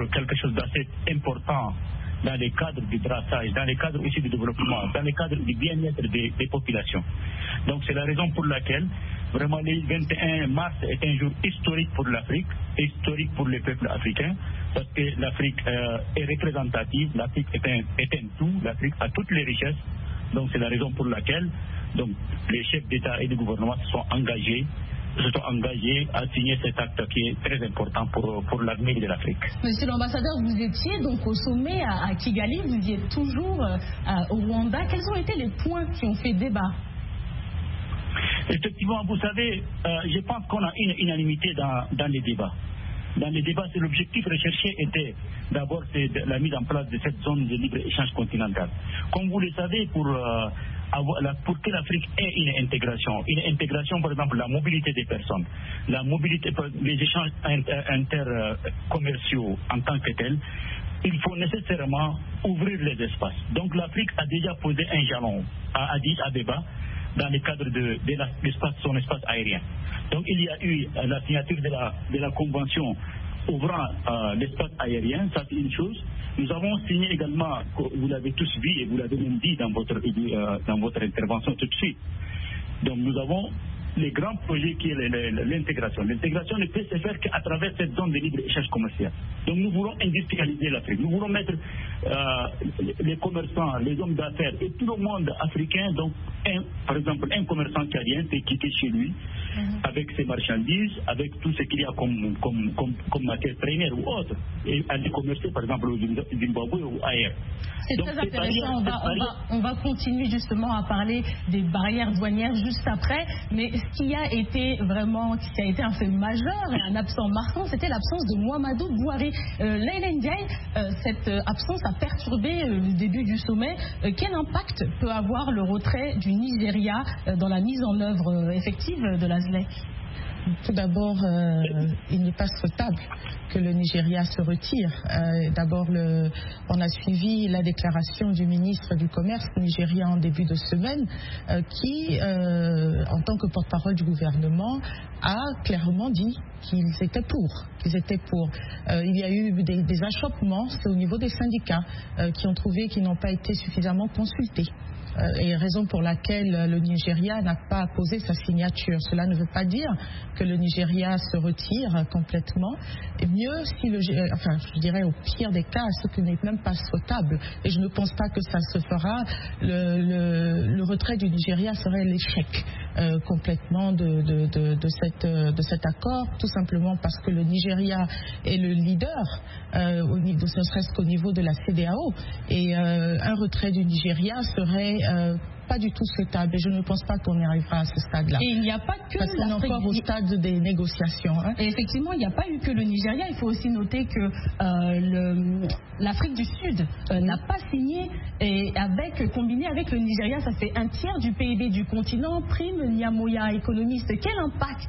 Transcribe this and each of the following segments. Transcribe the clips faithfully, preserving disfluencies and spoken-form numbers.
quelque chose d'assez important dans les cadres du brassage, dans les cadres aussi du développement, dans les cadres du bien-être des, des populations. Donc c'est la raison pour laquelle vraiment le vingt et un mars est un jour historique pour l'Afrique, historique pour les peuples africains, parce que l'Afrique euh, est représentative, l'Afrique est un, est un tout, l'Afrique a toutes les richesses. Donc c'est la raison pour laquelle donc, les chefs d'État et de gouvernement se sont engagés se sont engagés à signer cet acte qui est très important pour, pour l'avenir de l'Afrique. Monsieur l'ambassadeur, vous étiez donc au sommet à, à Kigali, vous y êtes toujours euh, au Rwanda. Quels ont été les points qui ont fait débat? Effectivement, vous savez, euh, je pense qu'on a une unanimité dans, dans les débats. Dans les débats, c'est l'objectif recherché était d'abord la mise en place de cette zone de libre-échange continentale. Comme vous le savez, pour, euh, avoir, la, pour que l'Afrique ait une intégration, une intégration, par exemple, la mobilité des personnes, la mobilité, les échanges intercommerciaux en tant que tels, il faut nécessairement ouvrir les espaces. Donc l'Afrique a déjà posé un jalon à Addis Abeba dans le cadre de, de la, l'espace, son espace aérien. Donc il y a eu euh, la signature de la, de la convention ouvrant euh, l'espace aérien, ça c'est une chose. Nous avons signé également, vous l'avez tous vu et vous l'avez même dit dans votre, euh, dans votre intervention tout de suite. Donc nous avons les grands projets qui est l'intégration. L'intégration ne peut se faire qu'à travers cette zone de libre-échange commercial. Donc nous voulons industrialiser l'Afrique. Nous voulons mettre euh, les commerçants, les hommes d'affaires et tout le monde africain, donc un, par exemple un commerçant carien peut quitter chez lui mm-hmm. avec ses marchandises, avec tout ce qu'il y a comme, comme, comme, comme matière première ou autre, et aller commercer par exemple au Zimbabwe ou ailleurs. C'est très intéressant, on va, on, va, on va continuer justement à parler des barrières douanières juste après, mais ce qui a été vraiment, qui a été un fait majeur et un absent marquant, c'était l'absence de Mouhamadou Bouhari. Euh, Leila Ndiaye, euh, cette absence a perturbé euh, le début du sommet. Euh, quel impact peut avoir le retrait du Nigeria euh, dans la mise en œuvre euh, effective de la Z L E C? Tout d'abord, euh, il n'est pas souhaitable que le Nigeria se retire. Euh, d'abord, le, on a suivi la déclaration du ministre du Commerce nigérien en début de semaine, euh, qui, euh, en tant que porte-parole du gouvernement, a clairement dit qu'ils étaient pour. Qu'ils étaient pour. Euh, il y a eu des, des achoppements, c'est au niveau des syndicats euh, qui ont trouvé qu'ils n'ont pas été suffisamment consultés. Euh, et raison pour laquelle le Nigeria n'a pas posé sa signature. Cela ne veut pas dire que le Nigeria se retire complètement. Et mieux si le, enfin, je dirais au pire des cas, ce qui n'est même pas souhaitable. Et je ne pense pas que ça se fera. Le, le, le retrait du Nigeria serait l'échec euh, complètement de, de, de, de, cette, de cet accord, tout simplement parce que le Nigeria est le leader, euh, au niveau, ne serait-ce qu'au niveau de la C E D E A O. Et euh, un retrait du Nigeria serait Euh, pas du tout souhaitable et je ne pense pas qu'on y arrivera à ce stade-là. Et il n'y a pas que Parce qu'on est encore au stade des négociations. Hein. Et effectivement, il n'y a pas eu que le Nigeria. Il faut aussi noter que euh, l'Afrique du Sud euh, n'a pas signé et avec, combiné avec le Nigeria, ça fait un tiers du P I B du continent. Prime Nyamoya, économiste, quel impact?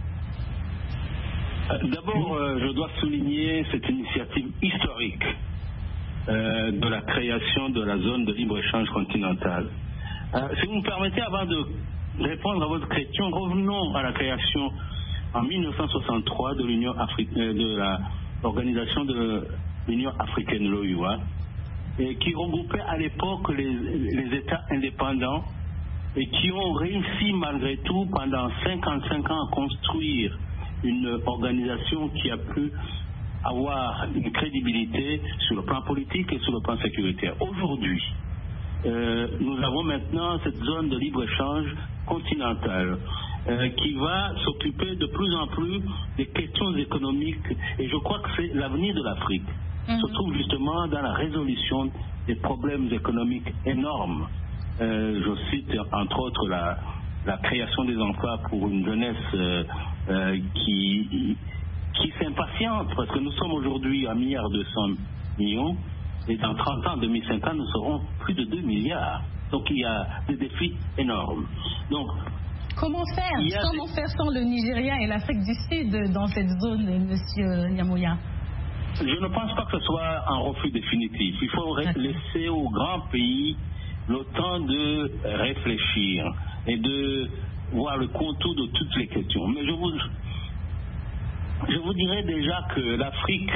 D'abord, euh, je dois souligner cette initiative historique Euh, de la création de la zone de libre-échange continentale. Euh, si vous me permettez, avant de répondre à votre question, revenons à la création en mille neuf cent soixante-trois de l'Union africaine, de l'organisation de l'Union africaine, l'O U A, et qui regroupait à l'époque les, les États indépendants et qui ont réussi malgré tout pendant cinquante-cinq ans à construire une organisation qui a pu avoir une crédibilité sur le plan politique et sur le plan sécuritaire. Aujourd'hui, euh, nous avons maintenant cette zone de libre-échange continentale euh, qui va s'occuper de plus en plus des questions économiques et je crois que c'est l'avenir de l'Afrique. Mm-hmm. Se trouve justement dans la résolution des problèmes économiques énormes. Euh, je cite entre autres la, la création des emplois pour une jeunesse euh, euh, qui... qui s'impatiente parce que nous sommes aujourd'hui à un milliard deux cents millions et dans trente ans, deux mille cinquante, nous serons plus de deux milliards. Donc il y a des défis énormes. Donc, comment faire Comment des... faire sans le Nigeria et l'Afrique du Sud dans cette zone, monsieur Nyamoya? Je ne pense pas que ce soit un refus définitif. Il faut laisser aux grands pays le temps de réfléchir et de voir le contour de toutes les questions. Mais je vous... Je vous dirais déjà que l'Afrique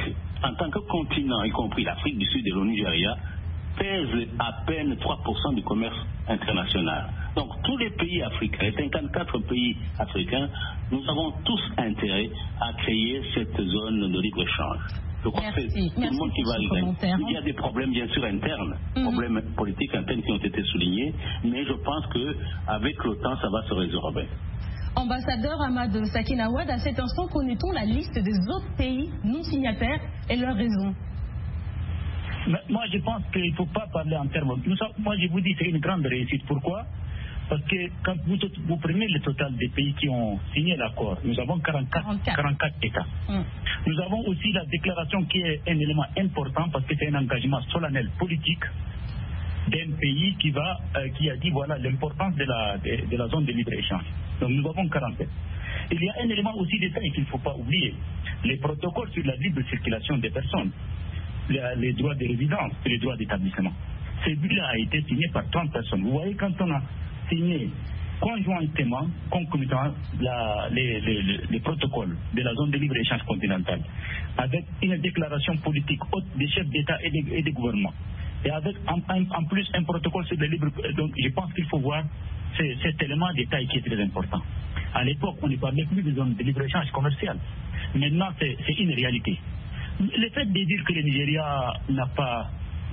en tant que continent, y compris l'Afrique du Sud et le Nigeria, pèse à peine trois pour cent du commerce international. Donc tous les pays africains, les cinquante-quatre pays africains, nous avons tous intérêt à créer cette zone de libre-échange. Je crois que c'est tout le monde qui va y gagner. Il y a des problèmes bien sûr internes, mm-hmm. problèmes politiques internes qui ont été soulignés, mais je pense qu'avec le temps, ça va se résorber. Ambassadeur Ahmad Sakina Ouad, à cet instant, connaît-on la liste des autres pays non signataires et leurs raisons? Moi, je pense qu'il ne faut pas parler en termes. Nous, moi, je vous dis, c'est une grande réussite. Pourquoi? Parce que quand vous, vous prenez le total des pays qui ont signé l'accord, nous avons quarante-quatre États. Mm. Nous avons aussi la déclaration qui est un élément important parce que c'est un engagement solennel politique d'un pays qui, va, euh, qui a dit voilà l'importance de la, de, de la zone de libre-échange. Donc nous avons quarante-sept. Il y a un élément aussi d'État qu'il ne faut pas oublier. Les protocoles sur la libre circulation des personnes. Les droits de résidence et les droits d'établissement. Celui-là a été signé par trente personnes. Vous voyez, quand on a signé conjointement, concomitamment, la, les, les, les, les protocoles de la zone de libre-échange continentale, avec une déclaration politique haute des chefs d'État et des, et des gouvernements, et avec en, en, en plus un protocole sur le libre. Donc je pense qu'il faut voir ces, cet élément de taille qui est très important. À l'époque, on ne parlait plus de zone de libre-échange commercial. Maintenant, c'est une réalité. Le fait de dire que le Nigeria n'a pas,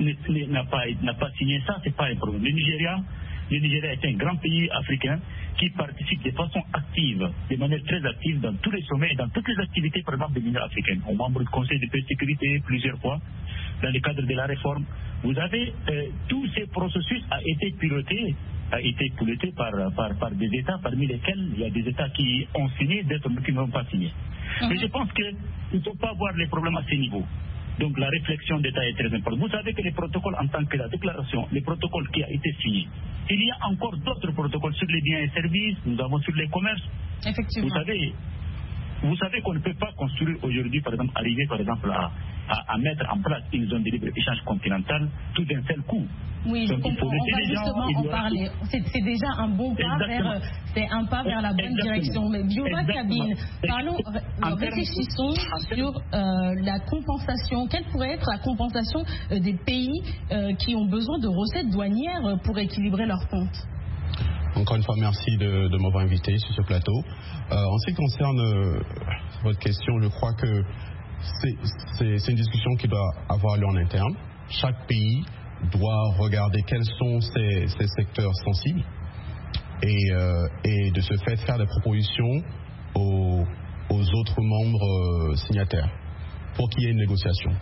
n'a pas, n'a pas signé ça, ce n'est pas un problème. Le Nigeria, le Nigeria est un grand pays africain qui participe de façon active, de manière très active dans tous les sommets et dans toutes les activités, par exemple, de l'Union africaine. Au membre du Conseil de paix et de sécurité plusieurs fois, dans le cadre de la réforme. Vous avez, euh, tous ces processus a été piloté, a été piloté par, par, par des États, parmi lesquels il y a des États qui ont signé, d'autres qui n'ont pas signé. Mm-hmm. Mais je pense qu'il ne faut pas voir les problèmes à ce niveau. Donc la réflexion d'État est très importante. Vous savez que les protocoles en tant que la déclaration, les protocoles qui a été signé, il y a encore d'autres protocoles sur les biens et services, nous avons sur les commerces. Effectivement. Vous savez, vous savez qu'on ne peut pas construire aujourd'hui, par exemple, arriver par exemple à, à, à mettre en place une zone de libre-échange continentale tout d'un seul coup. Oui, je comprends. On va justement en parler. C'est déjà un bon pas Exactement. vers, c'est un pas vers la bonne Exactement. direction. Mais Bioba Kabine, parlons, en réfléchissons termes, sur euh, la compensation. Quelle pourrait être la compensation euh, des pays euh, qui ont besoin de recettes douanières pour équilibrer leurs comptes? Encore une fois, merci de, de m'avoir invité sur ce plateau. Euh, en ce qui concerne euh, votre question, je crois que c'est une discussion qui doit avoir lieu en interne. Chaque pays doit regarder quels sont ses, ses secteurs sensibles et, euh, et de ce fait faire des propositions aux, aux autres membres euh, signataires pour qu'il y ait une négociation.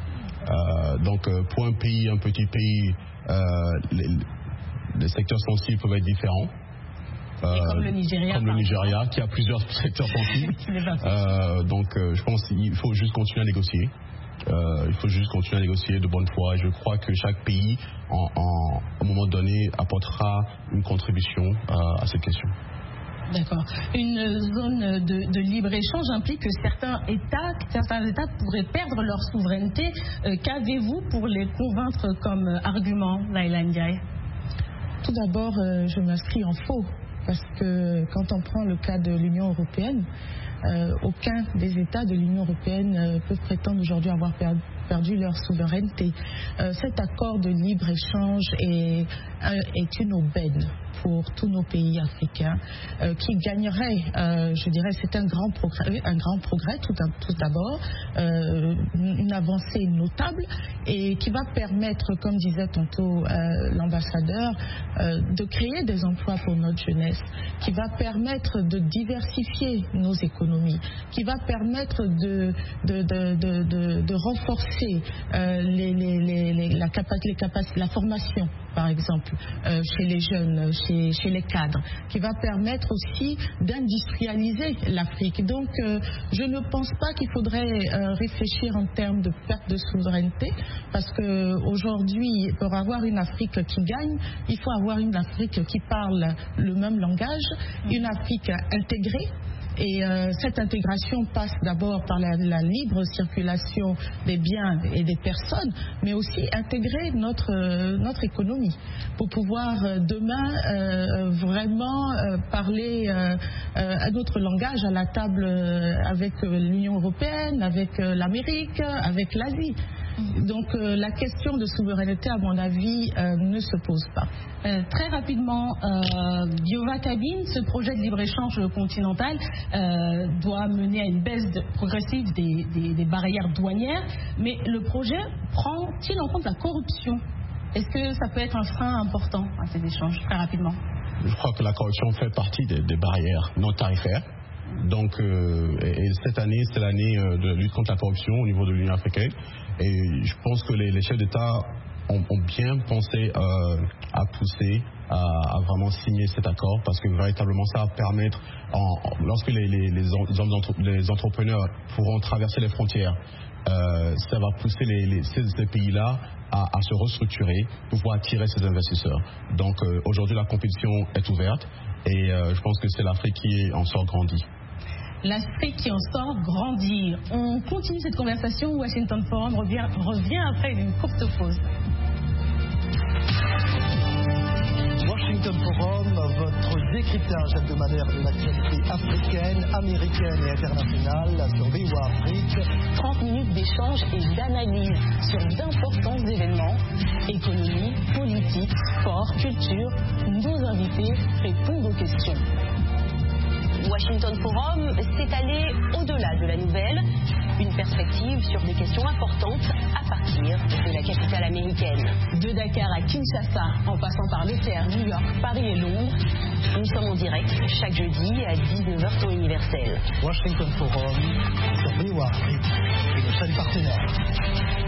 Euh, donc euh, pour un pays, un petit pays, euh, les, les secteurs sensibles peuvent être différents. Euh, comme le Nigeria, comme le Nigeria qui a plusieurs secteurs sensibles. euh, donc euh, je pense qu'il faut juste continuer à négocier. Euh, il faut juste continuer à négocier de bonne foi. Et je crois que chaque pays, en, en, à un moment donné, apportera une contribution euh, à cette question. D'accord. Une zone de, de libre-échange implique que certains États, certains États pourraient perdre leur souveraineté. Euh, Qu'avez-vous pour les convaincre comme argument, Laila Ndiaye? Tout d'abord, euh, je m'inscris en faux. Parce que quand on prend le cas de l'Union européenne, euh, aucun des États de l'Union européenne euh, peut prétendre aujourd'hui avoir perdu, perdu leur souveraineté. Euh, cet accord de libre-échange est, est une aubaine pour tous nos pays africains euh, qui gagneraient, euh, je dirais, c'est un grand progrès, un grand progrès tout, tout d'abord, euh, une avancée notable et qui va permettre, comme disait tantôt euh, l'ambassadeur, euh, de créer des emplois pour notre jeunesse, qui va permettre de diversifier nos économies, qui va permettre de, de, de, de, de, de renforcer euh, les, les, les, les, la, capacité, les capacités, la formation, par exemple, euh, chez les jeunes, chez, chez les cadres, qui va permettre aussi d'industrialiser l'Afrique. Donc, euh, je ne pense pas qu'il faudrait euh, réfléchir en termes de perte de souveraineté, parce qu'aujourd'hui, pour avoir une Afrique qui gagne, il faut avoir une Afrique qui parle le même langage, une Afrique intégrée, Et euh, cette intégration passe d'abord par la, la libre circulation des biens et des personnes, mais aussi intégrer notre, euh, notre économie pour pouvoir euh, demain euh, vraiment euh, parler euh, euh, un autre langage à la table euh, avec euh, l'Union européenne, avec euh, l'Amérique, avec l'Asie. Donc euh, la question de souveraineté, à mon avis, euh, ne se pose pas. Euh, très rapidement, euh, Biova Cabine, ce projet de libre-échange continental euh, doit mener à une baisse de, progressive des, des, des barrières douanières, mais le projet prend-il en compte la corruption? Est-ce que ça peut être un frein important à ces échanges? Très rapidement. Je crois que la corruption fait partie des, des barrières non tarifaires. Donc, euh, et cette année, c'est l'année de lutte contre la corruption au niveau de l'Union africaine. Et je pense que les, les chefs d'État ont, ont bien pensé euh, à pousser, à, à vraiment signer cet accord, parce que véritablement ça va permettre, en, lorsque les, les, les, les entrepreneurs pourront traverser les frontières, euh, ça va pousser les, les, ces, ces pays-là à, à se restructurer pour pouvoir attirer ces investisseurs. Donc euh, aujourd'hui, la compétition est ouverte et euh, je pense que c'est l'Afrique qui en sort grandie. L'Afrique qui en sort grandir. On continue cette conversation. Washington Forum revient, revient après une courte pause. Washington Forum, votre décryptage hebdomadaire de l'actualité africaine, américaine et internationale sur V O A Afrique. trente minutes d'échange et d'analyse sur d'importants événements, économie, politique, sport, culture. Nos invités répondent aux questions. Washington Forum s'est allé au-delà de la nouvelle, une perspective sur des questions importantes à partir de la capitale américaine. De Dakar à Kinshasa, en passant par Le Caire, New York, Paris et Londres, nous sommes en direct chaque jeudi à dix-neuf heures temps universel. Washington Forum sur V O A Afrique et nos chaînes partenaires.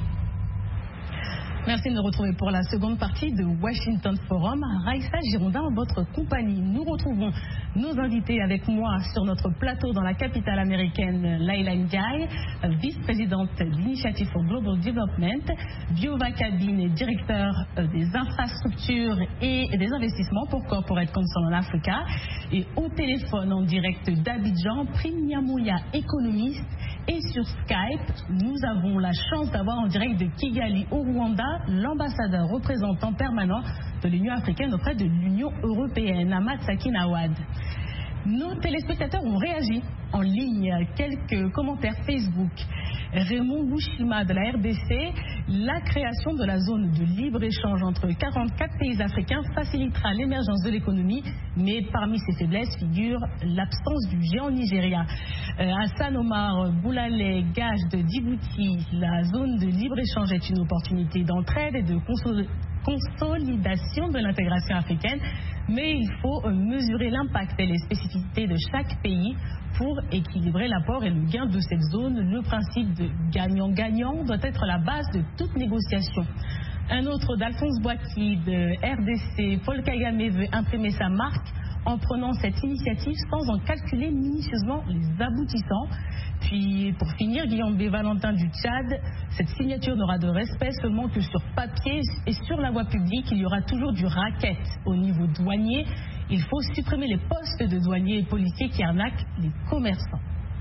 Merci de nous retrouver pour la seconde partie de Washington Forum. Raïssa Girondin, en votre compagnie. Nous retrouvons nos invités avec moi sur notre plateau dans la capitale américaine, Laila Ndiaye, vice-présidente d'Initiative for Global Development, Biova Cabine, directeur des infrastructures et des investissements pour Corporate Council en Africa. Et au téléphone en direct d'Abidjan, Prime Nyamouya, économiste. Et sur Skype, nous avons la chance d'avoir en direct de Kigali au Rwanda l'ambassadeur représentant permanent de l'Union africaine auprès de l'Union européenne, Ahmad Sakin Awad. Nos téléspectateurs ont réagi en ligne. Quelques commentaires Facebook. Raymond Bouchima de la R D C, la création de la zone de libre-échange entre quarante-quatre pays africains facilitera l'émergence de l'économie, mais parmi ses faiblesses figure l'absence du géant Nigeria. Euh, Hassan Omar Boulale Gage de Djibouti, la zone de libre-échange est une opportunité d'entraide et de consol- consolidation de l'intégration africaine, mais il faut mesurer l'impact et les spécificités de chaque pays pour équilibrer l'apport et le gain de cette zone. Le principe de gagnant-gagnant doit être la base de toute négociation. Un autre d'Alphonse Boaki de R D C, Paul Kagame veut imprimer sa marque en prenant cette initiative sans en calculer minutieusement les aboutissants. Puis, pour finir, Guillaume B. Valentin du Tchad, cette signature n'aura de respect seulement que sur papier et sur la voie publique. Il y aura toujours du racket au niveau douanier. Il faut supprimer les postes de douaniers et policiers qui arnaquent les commerçants.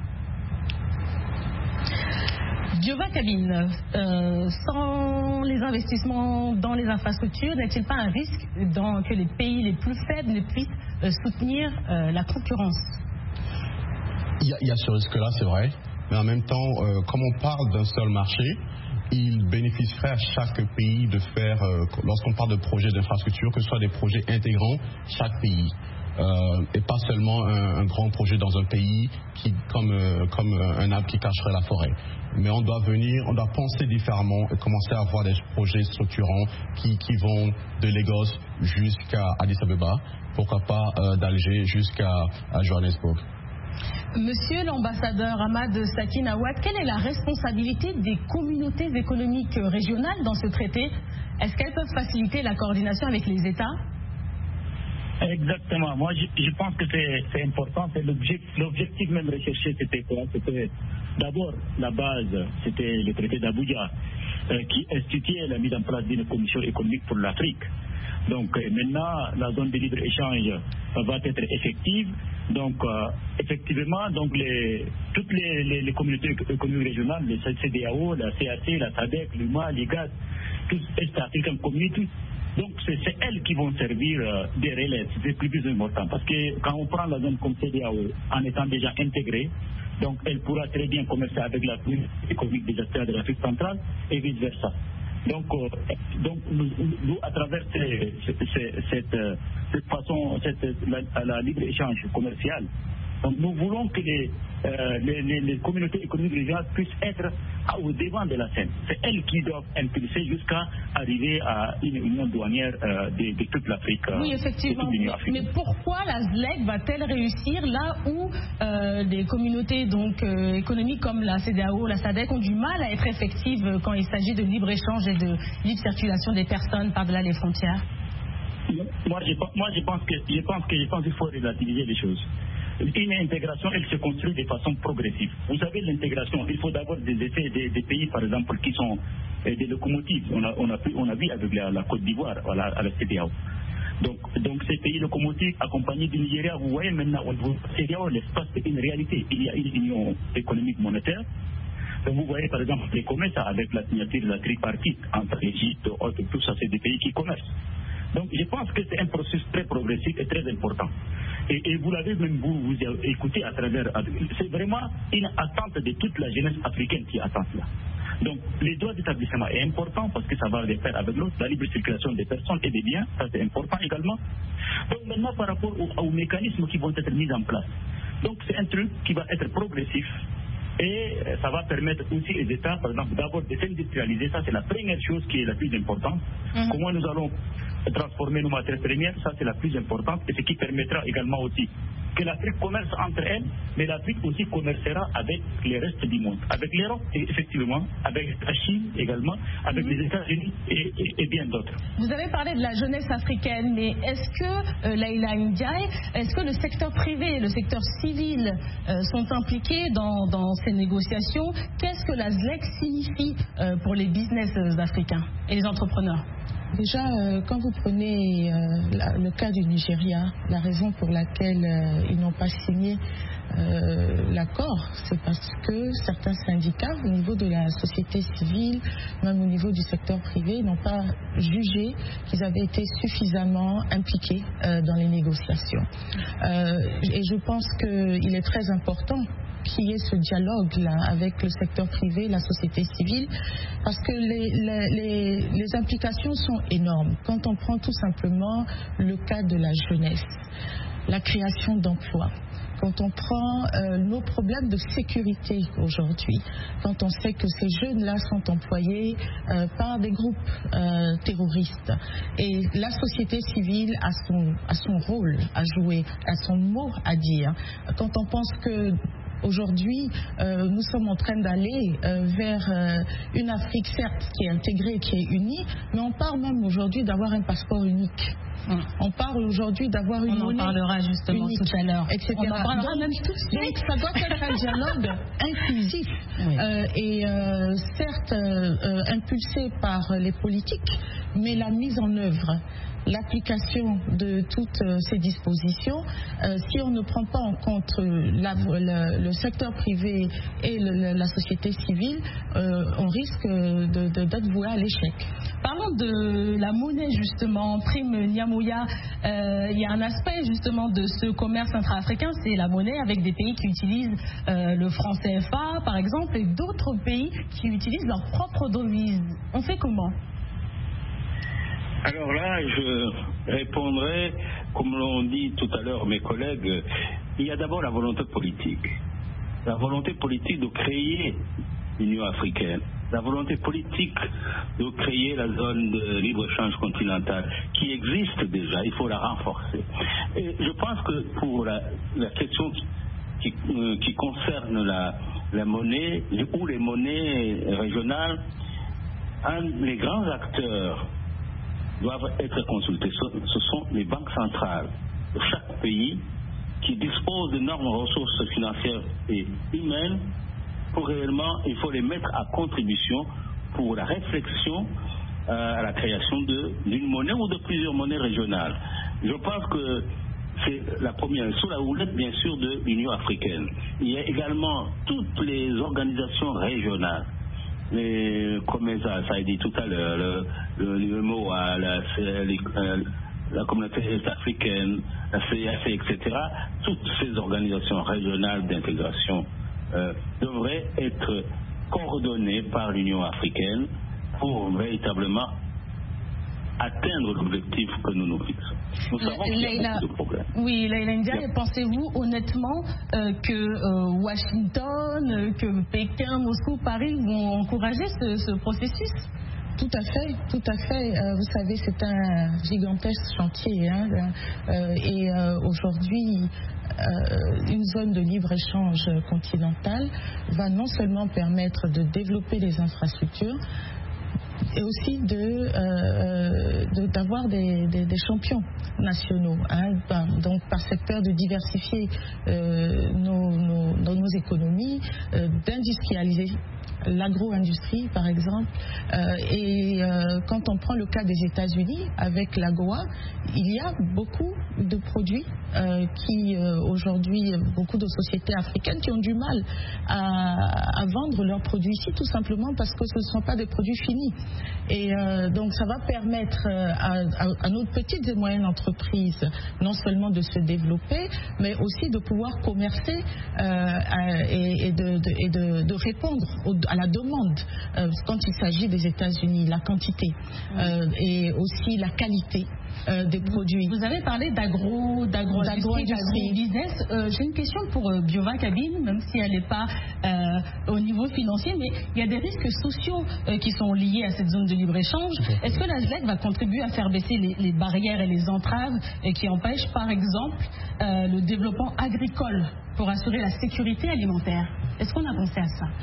Biova Cabine, euh, sans les investissements dans les infrastructures, n'est-il pas un risque dans, que les pays les plus faibles ne puissent euh, soutenir euh, la concurrence? Il y, a, il y a ce risque-là, c'est vrai, mais en même temps, euh, comme on parle d'un seul marché, il bénéficierait à chaque pays de faire, euh, lorsqu'on parle de projets d'infrastructure, que ce soit des projets intégrant chaque pays. Euh, et pas seulement un, un grand projet dans un pays qui, comme, euh, comme un arbre qui cacherait la forêt. Mais on doit venir, on doit penser différemment et commencer à avoir des projets structurants qui, qui vont de Lagos jusqu'à Addis Abeba, pourquoi pas euh, d'Alger jusqu'à Johannesburg. Monsieur l'ambassadeur Ahmad Sakin Awad, quelle est la responsabilité des communautés économiques régionales dans ce traité? Est-ce qu'elles peuvent faciliter la coordination avec les États? Exactement. Moi, je, je pense que c'est important. C'est l'objectif, l'objectif même recherché, c'était quoi? C'était d'abord la base, c'était le traité d'Abuja euh, qui instituait la mise en place d'une commission économique pour l'Afrique. Donc euh, maintenant, la zone de libre-échange va être effective, Donc, euh, effectivement, donc les, toutes les, les, les communautés économiques régionales, les C D A O, la C A C, la S A D C, l'U M A, l'I G A D, toutes East African Community, donc c'est elles qui vont servir euh, des relais, c'est plus, plus important. Parce que quand on prend la zone comme C D A O, en étant déjà intégrée, donc elle pourra très bien commercer avec la communauté économique des acteurs de l'Afrique centrale et vice-versa. Donc, euh, donc nous, nous, à travers ces, ces, cette, cette façon, cette, la, la libre-échange commercial, donc nous voulons que les, euh, les, les, les communautés économiques régionales puissent être au devant de la scène. C'est elles qui doivent impulser jusqu'à arriver à une union douanière euh, de, de toute l'Afrique. Euh, oui, effectivement. Mais pourquoi la S L E C va-t-elle réussir là où euh, des communautés donc, euh, économiques comme la C D A O, la S A D C ont du mal à être effectives quand il s'agit de libre-échange et de libre circulation des personnes par-delà les frontières? Moi, je, moi je, pense que, je pense que je pense qu'il faut relativiser les choses. Une intégration, elle se construit de façon progressive. Vous savez, l'intégration, il faut d'abord des effets des, des pays, par exemple, qui sont euh, des locomotives. On a, on a, on a vu avec la, la Côte d'Ivoire, voilà, à la C D A O. Donc, donc, ces pays locomotives accompagnés du Nigeria, vous voyez maintenant, au niveau de la C D A O, l'espace est une réalité. Il y a une union économique monétaire. Donc, vous voyez, par exemple, les commerces avec la signature de la tripartite entre l'Égypte, tout ça, c'est des pays qui commercent. Donc je pense que c'est un processus très progressif et très important. Et, et vous l'avez même vous, vous écouté à travers... C'est vraiment une attente de toute la jeunesse africaine qui attend cela. Donc les droits d'établissement est important parce que ça va les faire avec l'autre, la libre circulation des personnes et des biens, ça c'est important également. Donc maintenant par rapport aux, aux mécanismes qui vont être mis en place. Donc c'est un truc qui va être progressif. Et ça va permettre aussi aux États, par exemple, d'abord de s'industrialiser. Ça, c'est la première chose qui est la plus importante. Mm-hmm. Comment nous allons transformer nos matières premières, ça, c'est la plus importante. Et ce qui permettra également aussi que l'Afrique commerce entre elles, mais l'Afrique aussi commercera avec les restes du monde. Avec l'Europe, effectivement, avec la Chine également, avec mm-hmm. les États-Unis et, et, et bien d'autres. Vous avez parlé de la jeunesse africaine, mais est-ce que, euh, Laila Ndiaye, est-ce que le secteur privé et le secteur civil euh, sont impliqués dans, dans ces négociations? Qu'est-ce que la S L E C signifie euh, pour les business africains et les entrepreneurs? Déjà, euh, quand vous prenez euh, la, le cas du Nigeria, la raison pour laquelle euh, ils n'ont pas signé euh, l'accord, c'est parce que certains syndicats, au niveau de la société civile, même au niveau du secteur privé, n'ont pas jugé qu'ils avaient été suffisamment impliqués euh, dans les négociations. Euh, et je pense qu'il est très important qu'il y ait ce dialogue-là avec le secteur privé, la société civile, parce que les, les, les, les implications sont énormes. Quand on prend tout simplement le cas de la jeunesse, la création d'emplois, quand on prend euh, nos problèmes de sécurité aujourd'hui, quand on sait que ces jeunes-là sont employés euh, par des groupes euh, terroristes, et la société civile a son, a son rôle à jouer, a son mot à dire. Quand on pense que aujourd'hui, euh, nous sommes en train d'aller euh, vers euh, une Afrique, certes, qui est intégrée, qui est unie, mais on parle même aujourd'hui d'avoir un passeport unique. Hum. On parle aujourd'hui d'avoir une on monnaie en parlera justement unique, tout à l'heure, et cetera. On en parlera donc, même tout de suite. Donc, ça doit être un dialogue inclusif oui. euh, et euh, certes euh, impulsé par les politiques, mais la mise en œuvre, l'application de toutes euh, ces dispositions, euh, si on ne prend pas en compte la, le, le secteur privé et le, la société civile, euh, on risque de, de, d'être voué à l'échec. Parlons de la monnaie justement, Prime Niamoya. Euh, il y a un aspect justement de ce commerce intra-africain, c'est la monnaie avec des pays qui utilisent euh, le franc C F A par exemple et d'autres pays qui utilisent leur propre devise. On fait comment? Alors là, je répondrai, comme l'ont dit tout à l'heure mes collègues, il y a d'abord la volonté politique. La volonté politique de créer l'Union africaine. La volonté politique de créer la zone de libre-échange continentale qui existe déjà, il faut la renforcer. Et je pense que pour la, la question qui, euh, qui concerne la, la monnaie ou les monnaies régionales, un, les grands acteurs doivent être consultés. Ce sont les banques centrales de chaque pays qui disposent d'énormes ressources financières et humaines pour réellement, il faut les mettre à contribution pour la réflexion euh, à la création de, d'une monnaie ou de plusieurs monnaies régionales. Je pense que c'est la première, sous la houlette bien sûr de l'Union africaine. Il y a également toutes les organisations régionales. Mais comme ça, ça a été tout à l'heure, le, le, l'U M O A, la, la, la communauté est-africaine, la C A C, et cetera, toutes ces organisations régionales d'intégration euh, devraient être coordonnées par l'Union africaine pour véritablement atteindre l'objectif que nous nous fixons. Nous savons qu'il y a beaucoup de problèmes. Oui, Leïla Ndiaye, pensez-vous honnêtement euh, que euh, Washington, euh, que Pékin, Moscou, Paris vont encourager ce, ce processus? Tout à fait, tout à fait. Euh, vous savez, c'est un gigantesque chantier. Hein, euh, et euh, aujourd'hui, euh, une zone de libre-échange continentale va non seulement permettre de développer les infrastructures, et aussi de, euh, de, d'avoir des, des, des champions nationaux. Hein, donc, par cette peur de diversifier euh, nos, nos, nos économies, euh, d'industrialiser l'agro-industrie, par exemple. Euh, et euh, quand on prend le cas des États-Unis, avec l'AGOA, il y a beaucoup de produits euh, qui, euh, aujourd'hui, beaucoup de sociétés africaines qui ont du mal à, à vendre leurs produits ici, tout simplement parce que ce ne sont pas des produits finis. Et euh, donc, ça va permettre à, à, à nos petites et moyennes entreprises non seulement de se développer, mais aussi de pouvoir commercer euh, et, et, de, de, et de, de répondre aux, à la demande euh, quand il s'agit des États-Unis, la quantité euh, et aussi la qualité euh, des produits. Vous avez parlé d'agro, d'agro, d'agro-industrie, business. Euh, j'ai une question pour euh, Biova Cabine, même si elle n'est pas euh, au niveau financier, mais il y a des risques sociaux euh, qui sont liés à cette zone de libre-échange. Est-ce que la Z L E C va contribuer à faire baisser les, les barrières et les entraves et qui empêchent, par exemple, euh, le développement agricole pour assurer la sécurité alimentaire? Est-ce qu'on a pensé à ça?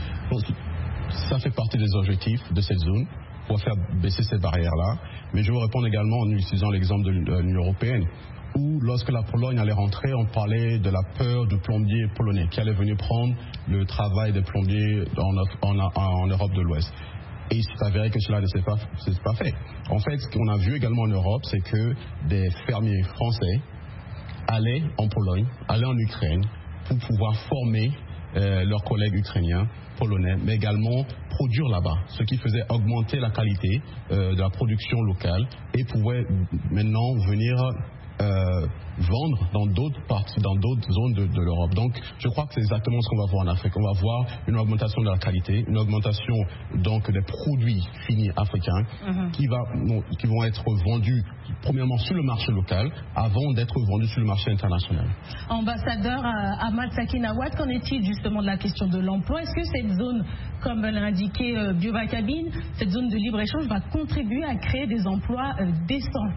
Ça fait partie des objectifs de cette zone pour faire baisser ces barrières-là. Mais je veux répondre également en utilisant l'exemple de l'Union européenne, où lorsque la Pologne allait rentrer, on parlait de la peur du plombier polonais qui allait venir prendre le travail des plombiers en, en, en Europe de l'Ouest. Et il s'est avéré que cela ne s'est pas, s'est pas fait. En fait, ce qu'on a vu également en Europe, c'est que des fermiers français allaient en Pologne, allaient en Ukraine pour pouvoir former euh, leurs collègues ukrainiens, polonais, mais également produire là-bas, ce qui faisait augmenter la qualité euh, de la production locale et pouvait maintenant venir euh, vendre dans d'autres parties, dans d'autres zones de, de l'Europe. Donc, je crois que c'est exactement ce qu'on va voir en Afrique. On va voir une augmentation de la qualité, une augmentation donc des produits finis africains mm-hmm. qui, va, non, qui vont être vendus premièrement sur le marché local avant d'être vendus sur le marché international. Ambassadeur euh, Ahmad Sakinawat, qu'en est-il justement de la question de l'emploi? Est-ce que cette zone, comme l'a indiqué euh, Biova Cabine, cette zone de libre-échange va contribuer à créer des emplois euh, décents?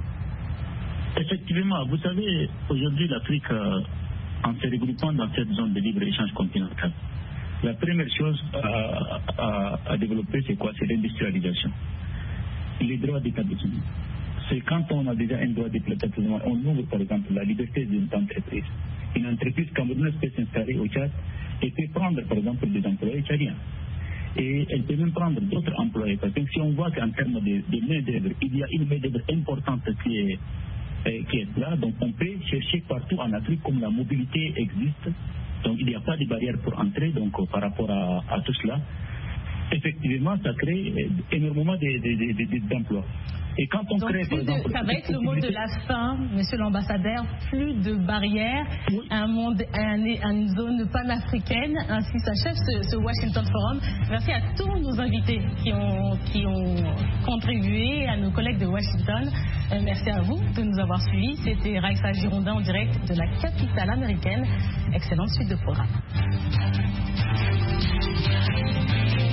Effectivement, vous savez, aujourd'hui l'Afrique, euh, en se regroupant dans cette zone de libre-échange continental, la première chose à, à, à développer, c'est quoi? C'est l'industrialisation. Les droits d'établissement. C'est quand on a déjà un droit d'établissement, on ouvre par exemple la liberté d'une entreprise. Une entreprise camerounaise peut s'installer au Tchad et peut prendre par exemple des employés tchadiens. Et elle peut même prendre d'autres employés. Parce que si on voit qu'en termes de, de main-d'œuvre, il y a une main-d'œuvre importante qui est qui est là, donc on peut chercher partout en Afrique comme la mobilité existe, donc il n'y a pas de barrière pour entrer, donc par rapport à, à tout cela, effectivement ça crée énormément d'emplois. Et quand on donc, crée, par exemple, de, ça va être le mot de la fin, monsieur l'ambassadeur, plus de barrières, oui. un monde, un, une zone panafricaine, ainsi s'achève ce, ce Washington Forum. Merci à tous nos invités qui ont, qui ont contribué, à nos collègues de Washington. Euh, merci à vous de nous avoir suivis. C'était Raïssa Girondin en direct de la capitale américaine. Excellente suite de programme.